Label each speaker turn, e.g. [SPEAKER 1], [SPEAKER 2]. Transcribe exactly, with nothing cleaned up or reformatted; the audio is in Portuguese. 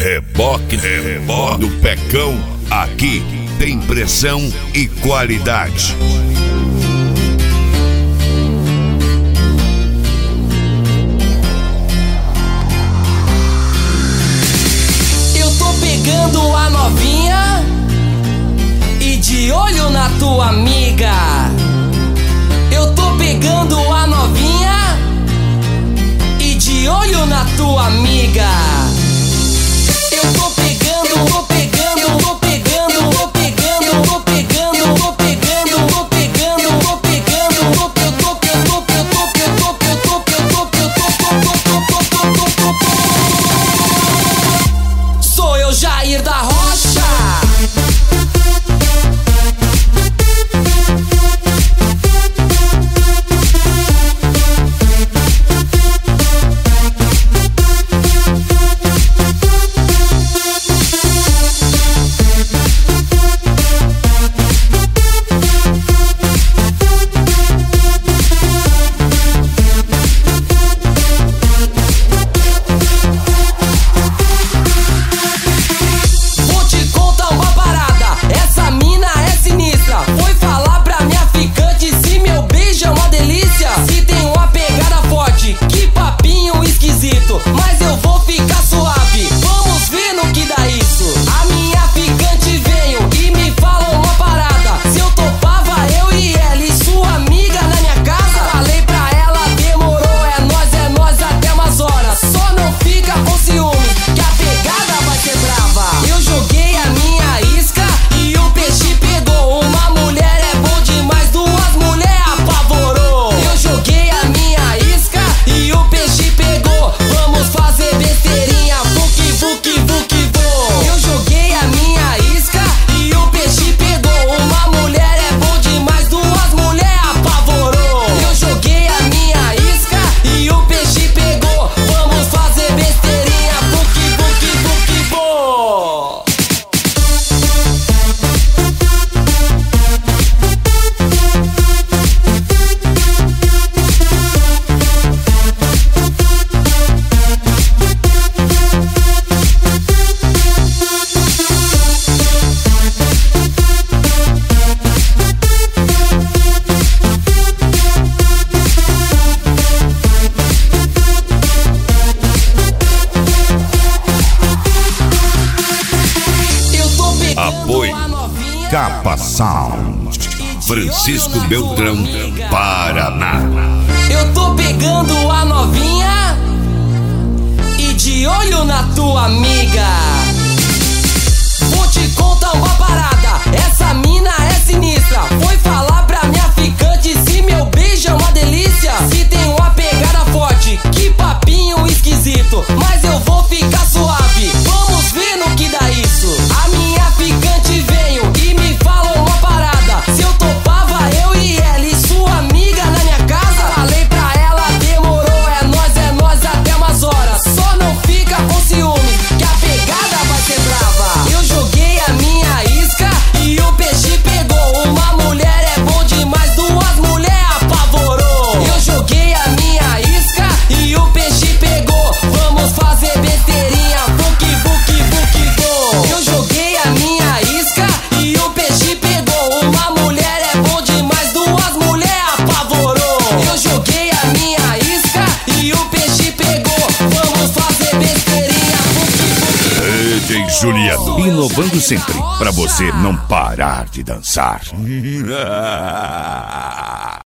[SPEAKER 1] Reboque, reboque do Pecão. Aqui tem pressão e qualidade.
[SPEAKER 2] Eu tô pegando a novinha e de olho na tua amiga. Eu tô pegando a novinha e de olho na tua amiga. Eu tô pegando, tô pegando, tô pegando, tô pegando, tô pegando, tô pegando, tô pegando, tô pegando, tô pegando, sou eu, Jair da Rocha. Mas eu vou ficar suave, vamos ver no que dá isso. A minha ficante veio e me falou uma parada: se eu topava eu e ela e sua amiga na minha casa. Falei pra ela, demorou, é nós, é nós até umas horas. Só não fica com ciúme, que a pegada vai ser brava. Eu joguei a minha isca e o peixe pegou. Uma mulher é bom demais, duas mulheres apavorou. Eu joguei a minha isca e o peixe pegou. Vamos fazer besteirinha, vuki, vuki, vuki, vou. Eu joguei a minha isca e o peixe pegou. Uma mulher é bom demais, duas mulheres apavorou. Eu joguei a minha isca e o peixe pegou. Vamos fazer besteirinha, vuki, vuki, vuki, vou.
[SPEAKER 1] Apoio Capa Sound, Francisco Beltrão, Paraná.
[SPEAKER 2] Eu tô pegando a novinha e de olho na tua amiga. Vou te contar uma parada, essa mina é sinistra. Foi falar pra minha ficante se meu beijo é uma delícia. Se tem uma pegada forte, que papinho esquisito. Mas eu vou ficar suave, vamos ver no que dá isso. A minha ficante veio e me falou uma parada: se eu topava eu e ela e sua amiga na minha casa. Falei pra ela, demorou, é nós, é nós até umas horas. Só não fica com ciúme, que a pegada vai ser brava. Eu joguei a minha isca e o peixe pegou. Uma mulher é bom demais, duas mulheres apavorou. Eu joguei a minha isca e o peixe pegou. Vamos fazer besteirinha, vuki, vuki, vuki, vou. Eu joguei a minha isca e o peixe pegou. Uma mulher é bom demais, duas mulheres apavorou. Eu joguei a minha isca e o peixe pegou. Vamos fazer besteirinha, vuki, vuki.
[SPEAKER 1] D J Juliano, inovando sempre, pra você não parar de dançar.